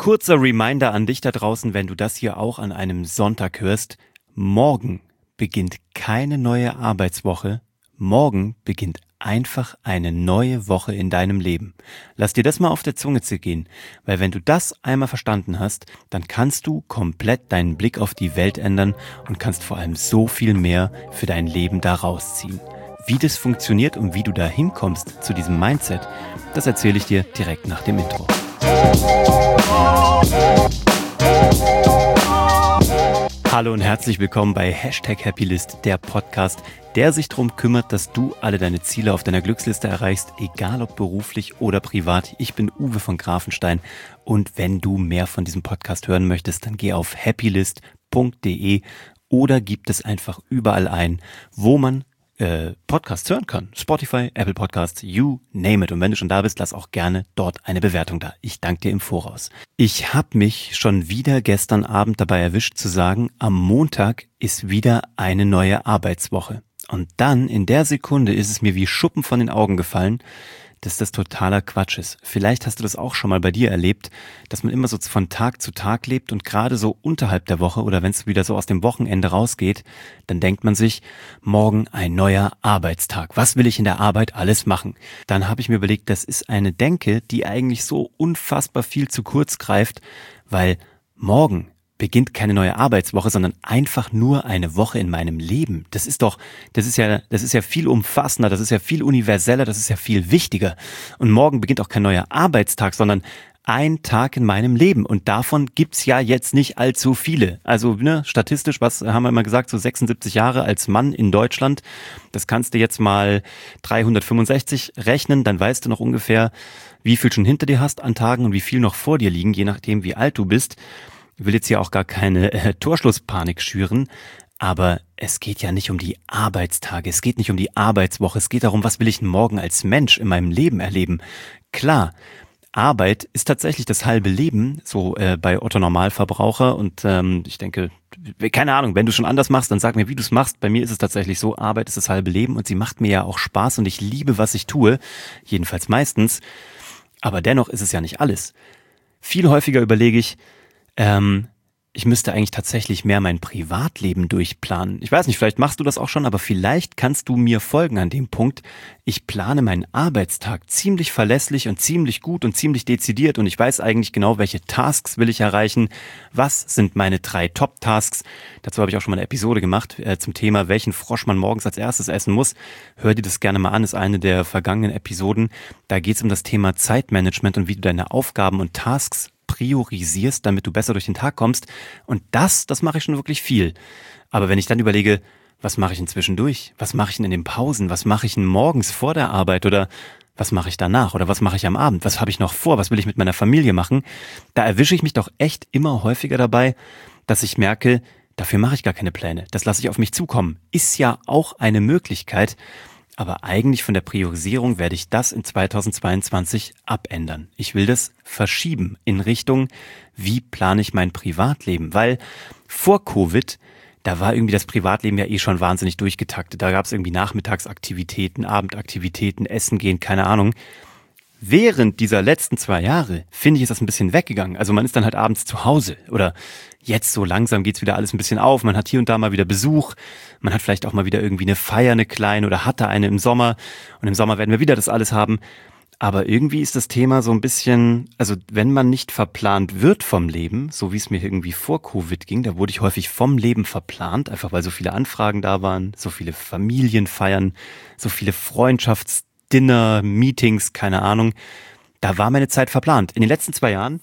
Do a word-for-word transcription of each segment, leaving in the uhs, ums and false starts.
Kurzer Reminder an dich da draußen, wenn du das hier auch an einem Sonntag hörst. Morgen beginnt keine neue Arbeitswoche. Morgen beginnt einfach eine neue Woche in deinem Leben. Lass dir das mal auf der Zunge zergehen, weil wenn du das einmal verstanden hast, dann kannst du komplett deinen Blick auf die Welt ändern und kannst vor allem so viel mehr für dein Leben da rausziehen. Wie das funktioniert und wie du da hinkommst zu diesem Mindset, das erzähle ich dir direkt nach dem Intro. Hallo und herzlich willkommen bei Hashtag Happylist, der Podcast, der sich darum kümmert, dass du alle deine Ziele auf deiner Glücksliste erreichst, egal ob beruflich oder privat. Ich bin Uwe von Grafenstein und wenn du mehr von diesem Podcast hören möchtest, dann geh auf happylist punkt de oder gib es einfach überall ein, wo man Podcasts hören kann. Spotify, Apple Podcasts, you name it. Und wenn du schon da bist, lass auch gerne dort eine Bewertung da. Ich danke dir im Voraus. Ich habe mich schon wieder gestern Abend dabei erwischt zu sagen, am Montag ist wieder eine neue Arbeitswoche. Und dann in der Sekunde ist es mir wie Schuppen von den Augen gefallen, dass das totaler Quatsch ist. Vielleicht hast du das auch schon mal bei dir erlebt, dass man immer so von Tag zu Tag lebt und gerade so unterhalb der Woche oder wenn es wieder so aus dem Wochenende rausgeht, dann denkt man sich, morgen ein neuer Arbeitstag. Was will ich in der Arbeit alles machen? Dann habe ich mir überlegt, das ist eine Denke, die eigentlich so unfassbar viel zu kurz greift, weil morgen beginnt keine neue Arbeitswoche, sondern einfach nur eine Woche in meinem Leben. Das ist doch, das ist ja, das ist ja viel umfassender, das ist ja viel universeller, das ist ja viel wichtiger. Und morgen beginnt auch kein neuer Arbeitstag, sondern ein Tag in meinem Leben. Und davon gibt's ja jetzt nicht allzu viele. Also, ne, statistisch, was haben wir immer gesagt, so sechsundsiebzig Jahre als Mann in Deutschland. Das kannst du jetzt mal dreihundertfünfundsechzig rechnen, dann weißt du noch ungefähr, wie viel schon hinter dir hast an Tagen und wie viel noch vor dir liegen, je nachdem, wie alt du bist. Ich will jetzt hier auch gar keine äh, Torschlusspanik schüren, aber es geht ja nicht um die Arbeitstage, es geht nicht um die Arbeitswoche, es geht darum, was will ich denn morgen als Mensch in meinem Leben erleben. Klar, Arbeit ist tatsächlich das halbe Leben, so äh, bei Otto Normalverbraucher und ähm, ich denke, keine Ahnung, wenn du schon anders machst, dann sag mir, wie du es machst. Bei mir ist es tatsächlich so, Arbeit ist das halbe Leben und sie macht mir ja auch Spaß und ich liebe, was ich tue, jedenfalls meistens, aber dennoch ist es ja nicht alles. Viel häufiger überlege ich, Ähm, ich müsste eigentlich tatsächlich mehr mein Privatleben durchplanen. Ich weiß nicht, vielleicht machst du das auch schon, aber vielleicht kannst du mir folgen an dem Punkt. Ich plane meinen Arbeitstag ziemlich verlässlich und ziemlich gut und ziemlich dezidiert und ich weiß eigentlich genau, welche Tasks will ich erreichen. Was sind meine drei Top-Tasks? Dazu habe ich auch schon mal eine Episode gemacht äh, zum Thema, welchen Frosch man morgens als erstes essen muss. Hör dir das gerne mal an, ist eine der vergangenen Episoden. Da geht es um das Thema Zeitmanagement und wie du deine Aufgaben und Tasks priorisierst, damit du besser durch den Tag kommst. Und das, das mache ich schon wirklich viel. Aber wenn ich dann überlege, was mache ich denn zwischendurch? Was mache ich denn in den Pausen? Was mache ich denn morgens vor der Arbeit? Oder was mache ich danach? Oder was mache ich am Abend? Was habe ich noch vor? Was will ich mit meiner Familie machen? Da erwische ich mich doch echt immer häufiger dabei, dass ich merke, dafür mache ich gar keine Pläne. Das lasse ich auf mich zukommen. Ist ja auch eine Möglichkeit. Aber eigentlich von der Priorisierung werde ich das in zweitausendzweiundzwanzig abändern. Ich will das verschieben in Richtung, wie plane ich mein Privatleben? Weil vor Covid, da war irgendwie das Privatleben ja eh schon wahnsinnig durchgetaktet. Da gab es irgendwie Nachmittagsaktivitäten, Abendaktivitäten, Essen gehen, keine Ahnung. Während dieser letzten zwei Jahre, finde ich, ist das ein bisschen weggegangen. Also man ist dann halt abends zu Hause oder jetzt so langsam geht's wieder alles ein bisschen auf. Man hat hier und da mal wieder Besuch. Man hat vielleicht auch mal wieder irgendwie eine Feier, eine kleine oder hatte eine im Sommer. Und im Sommer werden wir wieder das alles haben. Aber irgendwie ist das Thema so ein bisschen, also wenn man nicht verplant wird vom Leben, so wie es mir irgendwie vor Covid ging, da wurde ich häufig vom Leben verplant, einfach weil so viele Anfragen da waren, so viele Familienfeiern, so viele Freundschafts Dinner, Meetings, keine Ahnung. Da war meine Zeit verplant. In den letzten zwei Jahren,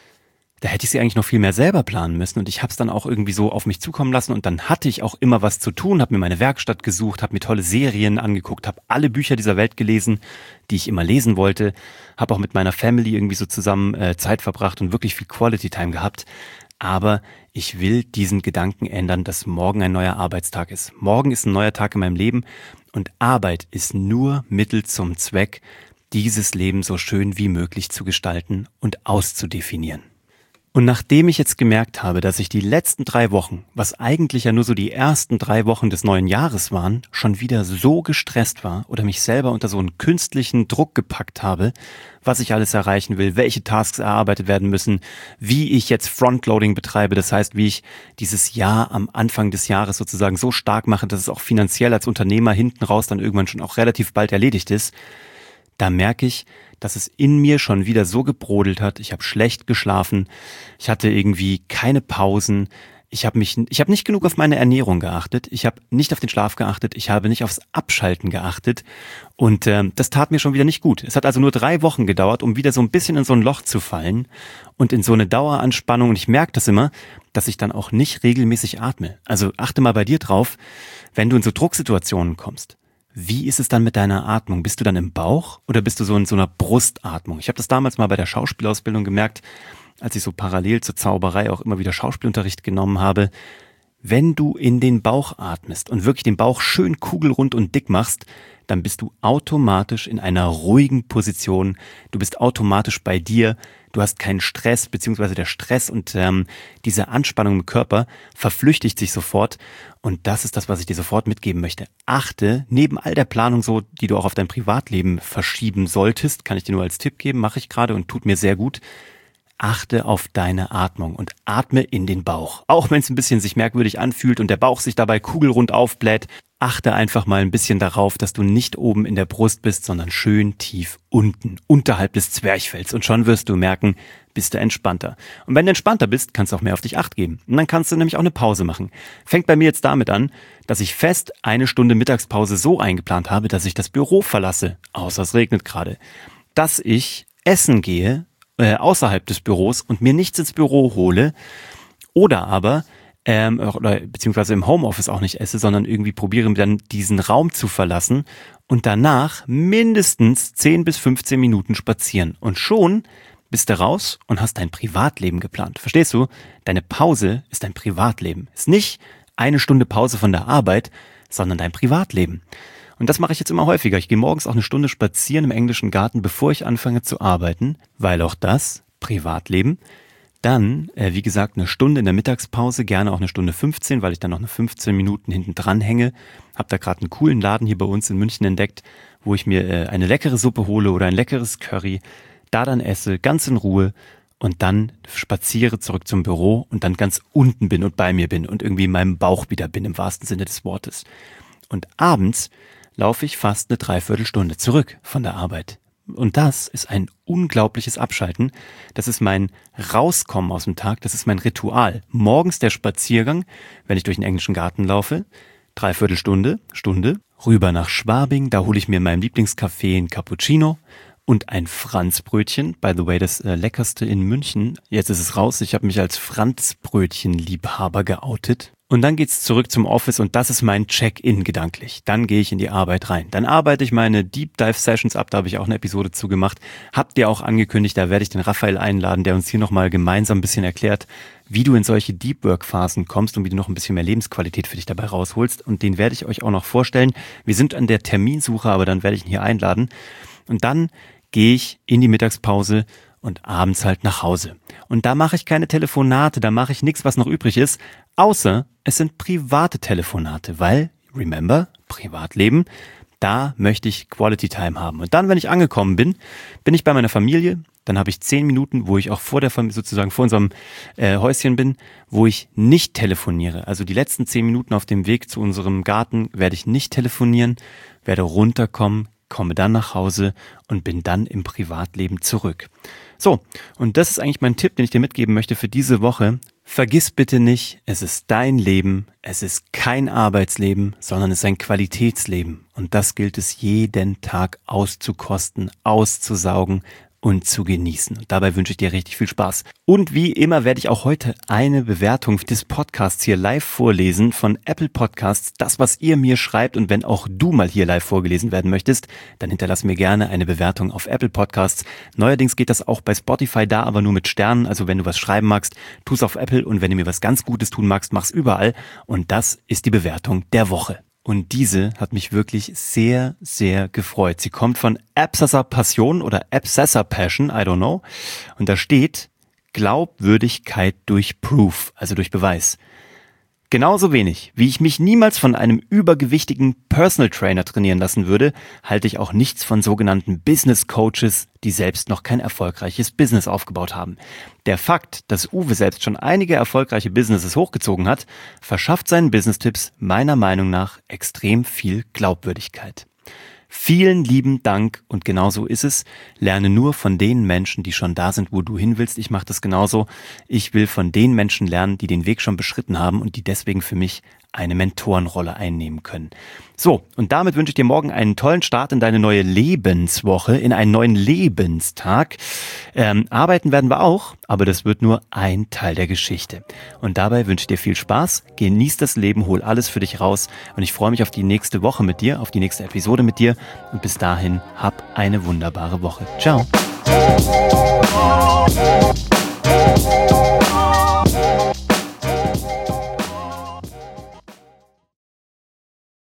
da hätte ich sie eigentlich noch viel mehr selber planen müssen und ich habe es dann auch irgendwie so auf mich zukommen lassen und dann hatte ich auch immer was zu tun, habe mir meine Werkstatt gesucht, habe mir tolle Serien angeguckt, habe alle Bücher dieser Welt gelesen, die ich immer lesen wollte, habe auch mit meiner Family irgendwie so zusammen äh, Zeit verbracht und wirklich viel Quality Time gehabt. Aber ich will diesen Gedanken ändern, dass morgen ein neuer Arbeitstag ist. Morgen ist ein neuer Tag in meinem Leben und Arbeit ist nur Mittel zum Zweck, dieses Leben so schön wie möglich zu gestalten und auszudefinieren. Und nachdem ich jetzt gemerkt habe, dass ich die letzten drei Wochen, was eigentlich ja nur so die ersten drei Wochen des neuen Jahres waren, schon wieder so gestresst war oder mich selber unter so einen künstlichen Druck gepackt habe, was ich alles erreichen will, welche Tasks erarbeitet werden müssen, wie ich jetzt Frontloading betreibe, das heißt, wie ich dieses Jahr am Anfang des Jahres sozusagen so stark mache, dass es auch finanziell als Unternehmer hinten raus dann irgendwann schon auch relativ bald erledigt ist, da merke ich, dass es in mir schon wieder so gebrodelt hat. Ich habe schlecht geschlafen, ich hatte irgendwie keine Pausen, ich habe mich, ich habe nicht genug auf meine Ernährung geachtet, ich habe nicht auf den Schlaf geachtet, ich habe nicht aufs Abschalten geachtet und äh, das tat mir schon wieder nicht gut. Es hat also nur drei Wochen gedauert, um wieder so ein bisschen in so ein Loch zu fallen und in so eine Daueranspannung. Und ich merke das immer, dass ich dann auch nicht regelmäßig atme. Also achte mal bei dir drauf, wenn du in so Drucksituationen kommst. Wie ist es dann mit deiner Atmung? Bist du dann im Bauch oder bist du so in so einer Brustatmung? Ich habe das damals mal bei der Schauspielausbildung gemerkt, als ich so parallel zur Zauberei auch immer wieder Schauspielunterricht genommen habe. Wenn du in den Bauch atmest und wirklich den Bauch schön kugelrund und dick machst, dann bist du automatisch in einer ruhigen Position. Du bist automatisch bei dir. Du hast keinen Stress, beziehungsweise der Stress und ähm, diese Anspannung im Körper verflüchtigt sich sofort. Und das ist das, was ich dir sofort mitgeben möchte. Achte, neben all der Planung so, die du auch auf dein Privatleben verschieben solltest, kann ich dir nur als Tipp geben, mache ich gerade und tut mir sehr gut. Achte auf deine Atmung und atme in den Bauch. Auch wenn es ein bisschen sich merkwürdig anfühlt und der Bauch sich dabei kugelrund aufbläht, achte einfach mal ein bisschen darauf, dass du nicht oben in der Brust bist, sondern schön tief unten, unterhalb des Zwerchfells. Und schon wirst du merken, bist du entspannter. Und wenn du entspannter bist, kannst du auch mehr auf dich Acht geben. Und dann kannst du nämlich auch eine Pause machen. Fängt bei mir jetzt damit an, dass ich fest eine Stunde Mittagspause so eingeplant habe, dass ich das Büro verlasse, außer es regnet gerade, dass ich essen gehe, Äh, außerhalb des Büros und mir nichts ins Büro hole oder aber ähm, oder beziehungsweise im Homeoffice auch nicht esse, sondern irgendwie probiere dann diesen Raum zu verlassen und danach mindestens zehn bis fünfzehn Minuten spazieren und schon bist du raus und hast dein Privatleben geplant. Verstehst du? Deine Pause ist dein Privatleben. Ist nicht eine Stunde Pause von der Arbeit, sondern dein Privatleben. Und das mache ich jetzt immer häufiger. Ich gehe morgens auch eine Stunde spazieren im englischen Garten, bevor ich anfange zu arbeiten, weil auch das Privatleben. Dann, äh, wie gesagt, eine Stunde in der Mittagspause, gerne auch eine Stunde fünfzehn, weil ich dann noch eine fünfzehn Minuten hinten dran hänge. Hab da gerade einen coolen Laden hier bei uns in München entdeckt, wo ich mir äh, eine leckere Suppe hole oder ein leckeres Curry, da dann esse, ganz in Ruhe und dann spaziere zurück zum Büro und dann ganz unten bin und bei mir bin und irgendwie in meinem Bauch wieder bin, im wahrsten Sinne des Wortes. Und abends laufe ich fast eine Dreiviertelstunde zurück von der Arbeit. Und das ist ein unglaubliches Abschalten. Das ist mein Rauskommen aus dem Tag. Das ist mein Ritual. Morgens der Spaziergang, wenn ich durch den englischen Garten laufe. Dreiviertelstunde, Stunde. Rüber nach Schwabing. Da hole ich mir in meinem Lieblingscafé ein Cappuccino und ein Franzbrötchen. By the way, das äh, leckerste in München. Jetzt ist es raus. Ich habe mich als Franzbrötchen-Liebhaber geoutet. Und dann geht's zurück zum Office und das ist mein Check-in gedanklich. Dann gehe ich in die Arbeit rein. Dann arbeite ich meine Deep Dive Sessions ab, da habe ich auch eine Episode zu gemacht. Habt ihr auch angekündigt, da werde ich den Raphael einladen, der uns hier nochmal gemeinsam ein bisschen erklärt, wie du in solche Deep Work Phasen kommst und wie du noch ein bisschen mehr Lebensqualität für dich dabei rausholst. Und den werde ich euch auch noch vorstellen. Wir sind an der Terminsuche, aber dann werde ich ihn hier einladen. Und dann gehe ich in die Mittagspause und abends halt nach Hause. Und da mache ich keine Telefonate, da mache ich nichts, was noch übrig ist, außer es sind private Telefonate, weil, remember, Privatleben, da möchte ich Quality Time haben. Und dann, wenn ich angekommen bin, bin ich bei meiner Familie, dann habe ich zehn Minuten, wo ich auch vor der Familie, sozusagen vor unserem äh, Häuschen bin, wo ich nicht telefoniere. Also die letzten zehn Minuten auf dem Weg zu unserem Garten werde ich nicht telefonieren, werde runterkommen, komme dann nach Hause und bin dann im Privatleben zurück. So, und das ist eigentlich mein Tipp, den ich dir mitgeben möchte für diese Woche. Vergiss bitte nicht, es ist dein Leben, es ist kein Arbeitsleben, sondern es ist ein Qualitätsleben. Und das gilt es jeden Tag auszukosten, auszusaugen und zu genießen. Und dabei wünsche ich dir richtig viel Spaß. Und wie immer werde ich auch heute eine Bewertung des Podcasts hier live vorlesen von Apple Podcasts. Das, was ihr mir schreibt, und wenn auch du mal hier live vorgelesen werden möchtest, dann hinterlass mir gerne eine Bewertung auf Apple Podcasts. Neuerdings geht das auch bei Spotify, da aber nur mit Sternen. Also wenn du was schreiben magst, tu es auf Apple, und wenn du mir was ganz Gutes tun magst, mach's überall. Und das ist die Bewertung der Woche. Und diese hat mich wirklich sehr, sehr gefreut. Sie kommt von Absessor Passion oder Absessor Passion, I don't know. Und da steht: Glaubwürdigkeit durch Proof, also durch Beweis. Genauso wenig, wie ich mich niemals von einem übergewichtigen Personal Trainer trainieren lassen würde, halte ich auch nichts von sogenannten Business Coaches, die selbst noch kein erfolgreiches Business aufgebaut haben. Der Fakt, dass Uwe selbst schon einige erfolgreiche Businesses hochgezogen hat, verschafft seinen Business-Tipps meiner Meinung nach extrem viel Glaubwürdigkeit. Vielen lieben Dank und genau so ist es. Lerne nur von den Menschen, die schon da sind, wo du hin willst. Ich mache das genauso. Ich will von den Menschen lernen, die den Weg schon beschritten haben und die deswegen für mich eine Mentorenrolle einnehmen können. So, und damit wünsche ich dir morgen einen tollen Start in deine neue Lebenswoche, in einen neuen Lebenstag. Ähm, arbeiten werden wir auch, aber das wird nur ein Teil der Geschichte. Und dabei wünsche ich dir viel Spaß, genieß das Leben, hol alles für dich raus und ich freue mich auf die nächste Woche mit dir, auf die nächste Episode mit dir und bis dahin, hab eine wunderbare Woche. Ciao.